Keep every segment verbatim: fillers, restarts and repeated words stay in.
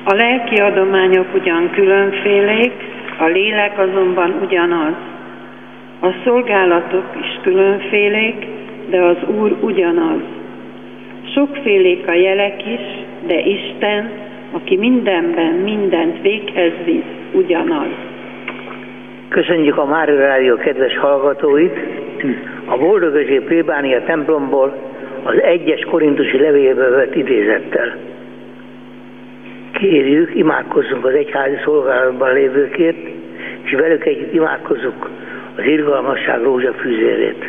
A lelki adományok ugyan különfélék, a lélek azonban ugyanaz. A szolgálatok is különfélék, de az Úr ugyanaz. Sokfélék a jelek is, de Isten, aki mindenben mindent véghez visz, ugyanaz. Köszönjük a Mária Rádió kedves hallgatóit! A Boldogözsé plébánia templomból az egyes korintusi levélből vett idézettel. Kérjük, imádkozzunk az egyházi szolgálatban lévőkért, és velük együtt imádkozzuk az irgalmasság rózsafűzérét.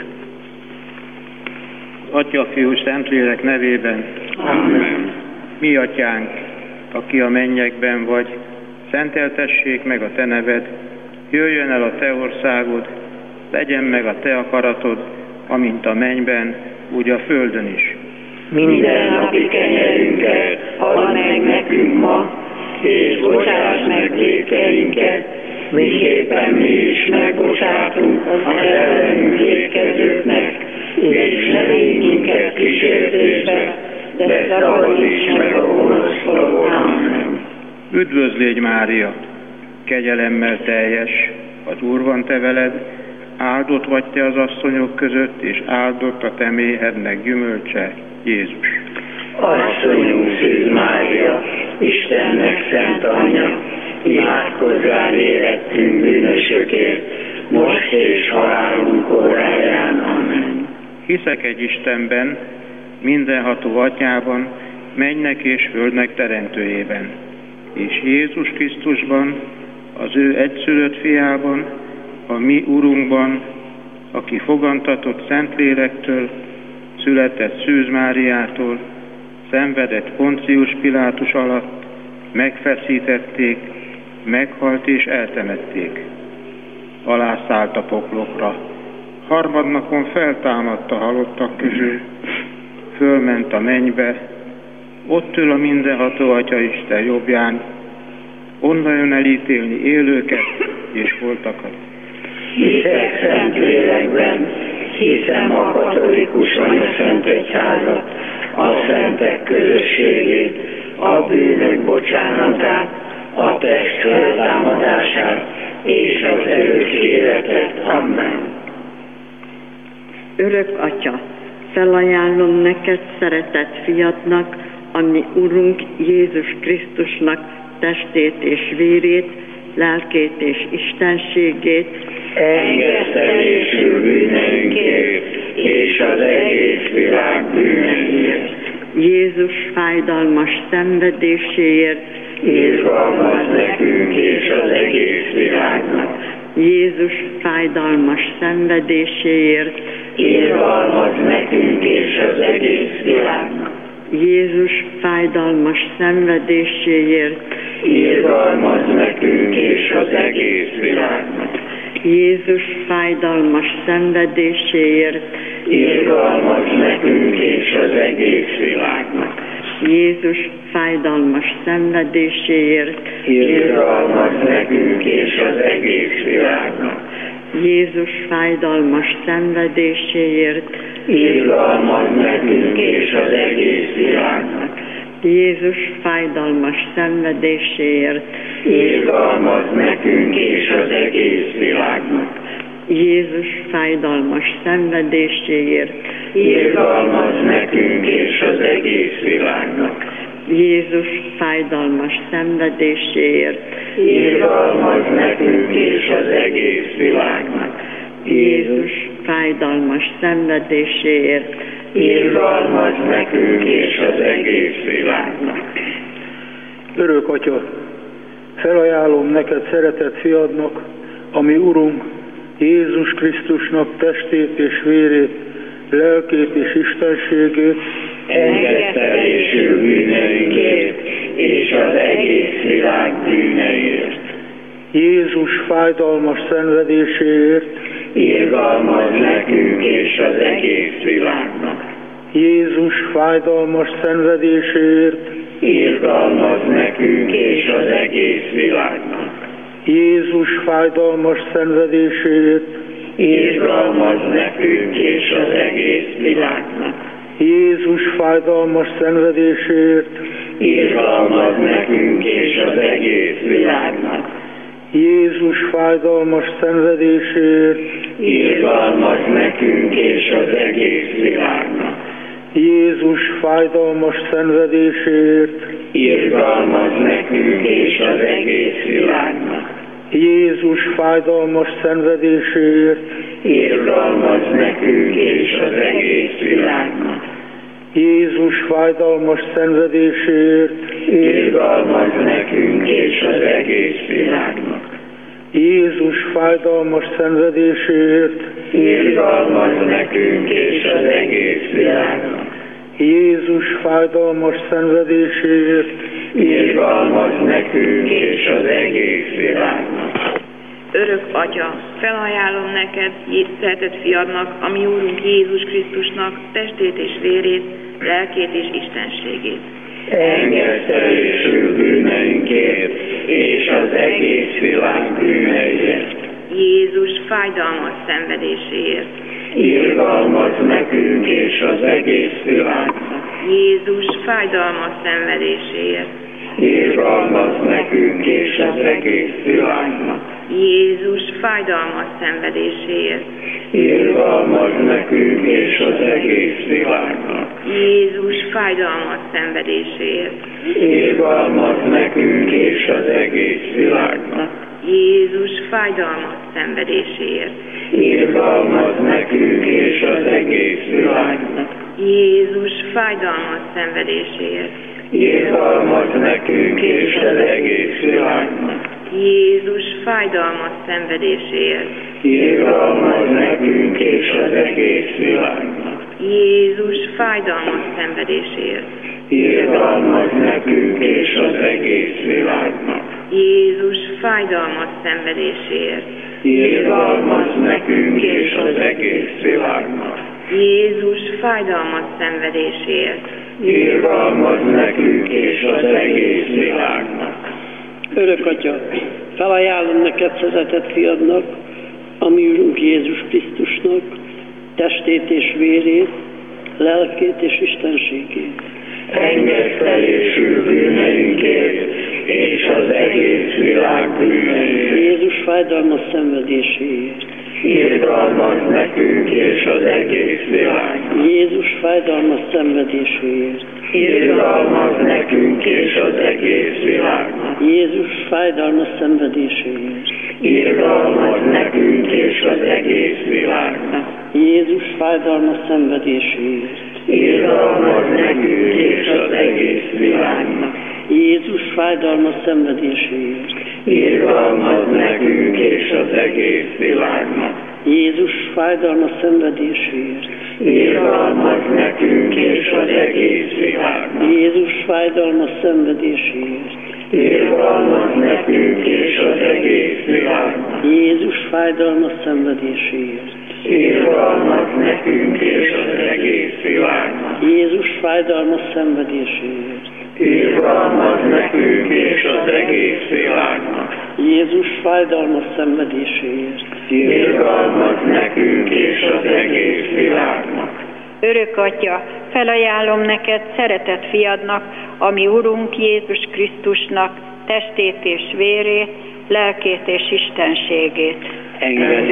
Atya, Fiú, Szentlélek nevében. Amen. Mi atyánk, aki a mennyekben vagy, szenteltessék meg a te neved, jöjjön el a te országod, legyen meg a te akaratod, amint a mennyben, úgy a földön is. Minden napi kenyerünket add meg nekünk ma, és bocsáss meg vétkeinket, miképpen mi is megbocsátunk az ellenünk vétkezőknek, és ne védj minket kísértésbe, de szabadíts meg a gonosztól. Amen. Üdvözlégy Mária, kegyelemmel teljes, az Úr van te veled, áldott vagy te az asszonyok között, és áldott a te méhednek gyümölcse, Jézus. Asszonyunk Szűz Mária, Istennek szent anyja, imádkozz rá érettünk bűnösökért, most és halálunk óráján. Amen. Hiszek egy Istenben, mindenható atyában, mennynek és földnek teremtőjében, és Jézus Krisztusban, az ő egyszülött fiában, a mi Urunkban, aki fogantatott Szentlélektől, született Szűz Máriától, szenvedett Poncius Pilátus alatt, megfeszítették, meghalt és eltemették. Alászállt a poklokra, harmadnapon feltámadt a halottak közül, fölment a mennybe, ott ül a mindenható Atya Isten jobbján, onnan jön elítélni élőket és holtakat. Hiszek Szentlélekben, hiszem a katolikus anyaszent egyházat, a szentek közösségét, a bűnök bocsánatát, a test feltámadását és az örök életet. Amen. Örök Atya, felajánlom neked szeretett fiadnak, a mi Urunk Jézus Krisztusnak testét és vérét, lelkét és istenségét, engesztelésül bűneinkért és az egész világ bűneiért. Jézus fájdalmas szenvedéséért, irgalmaz nekünk és az egész világnak. Jézus fájdalmas szenvedéséért, irgalmaz nekünk és az egész világnak. Jézus fájdalmas szenvedéséért, irgalmaz nekünk és az egész világnak. Jézus fájdalmas szenvedéséért, irgalmaz nekünk és az egész világnak. Jézus fájdalmas szenvedéséért, irgalmaz nekünk és az egész világnak. Jézus fájdalmas szenvedéséért, irgalmaz nekünk és az egész világnak. Jézus fájdalmas szenvedéséért, irgalmaz nekünk és az egész világnak. Jézus fájdalmas szenvedéséért, irgalmaz nekünk és az egész világnak. Jézus fájdalmas szenvedéséért, irgalmaz nekünk és az egész világnak. Jézus fájdalmas szenvedéséért, irgalmaz nekünk és az egész világnak. Örök Atya, felajánlom neked szeretett fiadnak, a mi Urunk, Jézus Krisztusnak testét és vérét, lelkét és istenségét, engesztelésül bűneinkért és az egész világ bűneiért. Jézus fájdalmas szenvedéséért, irgalmaz nekünk és az egész világnak. Jézus fájdalmas szenvedéséért, irgalmaz nekünk és az egész világnak. Jézus fájdalmas szenvedéséért, irgalmaz nekünk és az egész világnak. Jézus fájdalmas szenvedéséért, irgalmaz nekünk és az egész világnak. Jézus fájdalmas szenvedéséért, irgalmaz nekünk és az egész világnak. Jézus fájdalmas szenvedéséért, irgalmaz nekünk és az egész világnak. Jézus fájdalmas szenvedéséért, irgalmaz nekünk és az egész világnak. Jézus fájdalmas szenvedéséért, irgalmaz nekünk és az egész világnak. Jézus fájdalmas szenvedéséért, irgalmaz nekünk és az egész világnak. Jézus fájdalmas szenvedéséért, irgalmaz nekünk és az egész világnak. Örök Atya, felajánlom neked, szeretett fiadnak, a mi Úrunk Jézus Krisztusnak testét és vérét, lelkét és istenségét. Engedd terésül bűneinkért és az egész világ bűneiért. Jézus fájdalmas szenvedéséért. irgalmaz nekünk és az egész világnak. Jézus fájdalmas szenvedéséért. irgalmaz nekünk és az egész világnak. Jézus fájdalmas szenvedéséért. irgalmaz nekünk és az egész világnak. Jézus fájdalmas szenvedéséért. irgalmaz nekünk és az egész világnak. Jézus fájdalmas szenvedéséért. irgalmaz nekünk és az egész világnak. Jézus fájdalmas szenvedéséért. irgalmaz nekünk és az egész világnak. Jézus fájdalmas szenvedéséért. irgalmaz nekünk és az egész világnak. Jézus fájdalmas szenvedéséért. irgalmaz nekünk és az egész világnak. Jézus fájdalmas szenvedéséért. irgalmaz nekünk és az egész világnak. Jézus fájdalmas szenvedéséért. irgalmaz nekünk és az egész világnak. Örök Atya, felajánlom neked, szeretett fiadnak, a mi Úrunk Jézus Krisztusnak testét és vérét, lelkét és istenségét. Engedd felésül bűneinkért és az egész világ bűneiért. Jézus fájdalmas szenvedéséért. irgalmaz nekünk és az egész világnak. Jézus fájdalmas szenvedéséért. irgalmaz nekünk és az egész világnak. Jézus fájdalmas szenvedéséért. irgalmaz nekünk és az egész világnak. Jézus fájdalmas szenvedéséért. irgalmaz nekünk és az egész világnak. Jézus fájdalmas szenvedéséért. irgalmaz nekünk és az egész világnak. Jézus fájdalmas szenvedéséért. irgalmaz nekünk és az egész világnak. Jézus fájdalmas szenvedéséért. irgalmaz nekünk és az egész világnak. Jézus fájdalmas szenvedéséért. irgalmaz nekünk és az egész világnak. Jézus fájdalmas szenvedéséért. irgalmaz nekünk és az egész világnak. Jézus fájdalmas szenvedéséért. irgalmaz nekünk és az egész világnak. Örök Atya, felajánlom neked, szeretett fiadnak, a mi Urunk Jézus Krisztusnak testét és vérét, lelkét és istenségét. Engedj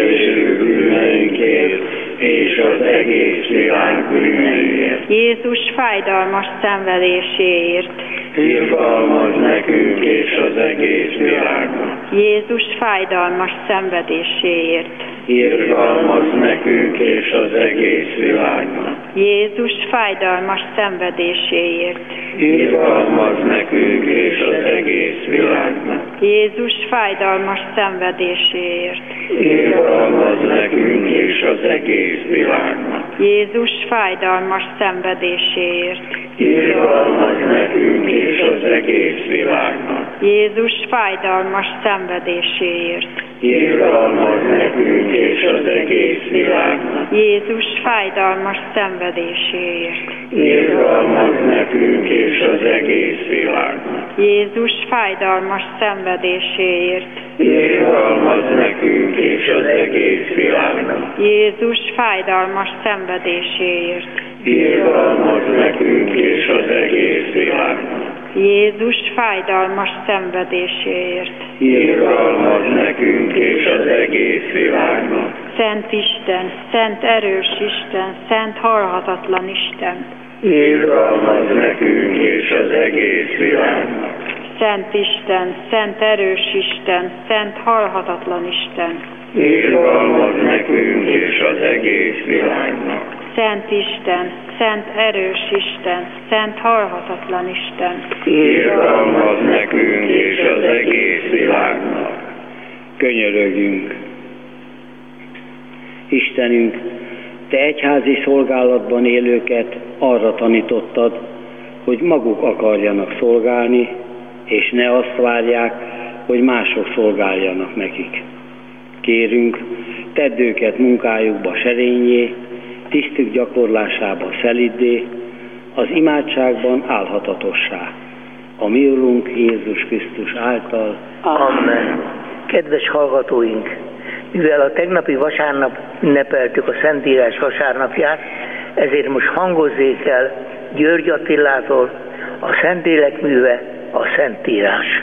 el bűneinkért és az egész világ bűneiért. Jézus fájdalmas szenvedéséért. irgalmaz nekünk és az egész világnak. Jézus fájdalmas szenvedéséért. irgalmaz nekünk és az egész világnak. Jézus fájdalmas szenvedéséért. irgalmaz nekünk és az egész világnak. Jézus fájdalmas szenvedéséért. irgalmaz nekünk és az egész világnak. Jézus fájdalmas szenvedéséért. irgalmaz nekünk és az egész világnak. Jézus fájdalmas szenvedéséért. irgalmaz nekünk és az egész világnak. Jézus fájdalmas szenvedéséért. irgalmaz nekünk és az egész világnak. Jézus fájdalmas szenvedéséért. irgalmaz nekünk és az egész világnak. Jézus fájdalmas szenvedéséért. irgalmaz nekünk és az egész világnak. Jézus fájdalmas szenvedéséért. Irgalmaz nekünk és az egész világnak. Szent Isten, szent erős Isten, szent halhatatlan Isten. Irgalmaz nekünk és az egész világnak. Szent Isten, szent erős Isten, szent halhatatlan Isten. Irgalmaz nekünk és az egész világnak. Szent Isten, szent erős Isten, szent halhatatlan Isten. Irgalmaz nekünk és az egész világnak. Könyörögjünk. Istenünk, Te egyházi szolgálatban élőket arra tanítottad, hogy maguk akarjanak szolgálni, és ne azt várják, hogy mások szolgáljanak nekik. Kérünk, tedd őket munkájukba serényé, tisztük gyakorlásába szeliddé, az imádságban állhatatossá. A mi Urunk Jézus Krisztus által. Amen. Kedves hallgatóink, mivel a tegnapi vasárnap ünnepeltük a Szentírás vasárnapját, ezért most hangozzék el György Attilától a Szentlélek műve, a Szentírás.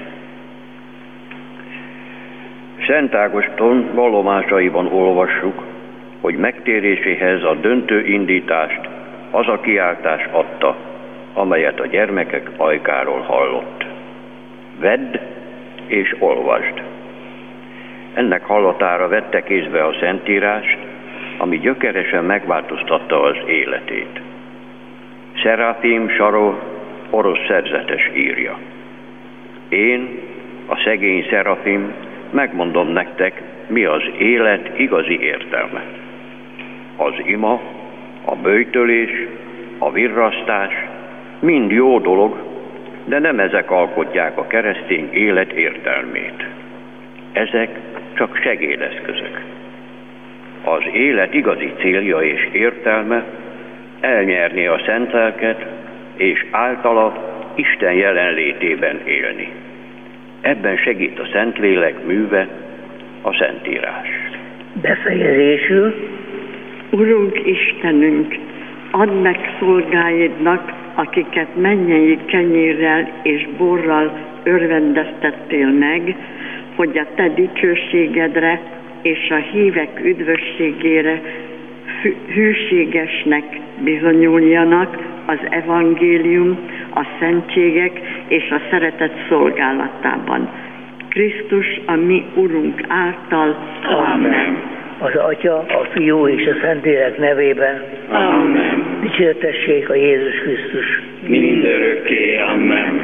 Szent Ágoston vallomásaiban olvassuk, hogy megtéréséhez a döntő indítást az a kiáltás adta, amelyet a gyermekek ajkáról hallott. Vedd és olvasd. Ennek hallatára vette kézbe a Szentírást, ami gyökeresen megváltoztatta az életét. Szerafim Saró orosz szerzetes írja. Én, a szegény Szerafim, megmondom nektek, mi az élet igazi értelme. Az ima, a böjtölés, a virrasztás mind jó dolog, de nem ezek alkotják a keresztény élet értelmét. Ezek csak segédeszközök. Az élet igazi célja és értelme elnyerni a szent lelket, és általa Isten jelenlétében élni. Ebben segít a Szentlélek műve, a Szentírás. Befejezésül. Urunk Istenünk, add meg szolgáidnak, akiket mennyei kenyérrel és borral örvendeztettél meg, hogy a te dicsőségedre és a hívek üdvösségére hűségesnek bizonyuljanak az evangélium, a szentségek és a szeretet szolgálatában. Krisztus a mi Urunk által. Amen. Az Atya, a Fiú és a Szentlélek nevében. Amen. Dicsértessék a Jézus Krisztus. Mindörökké. Amen.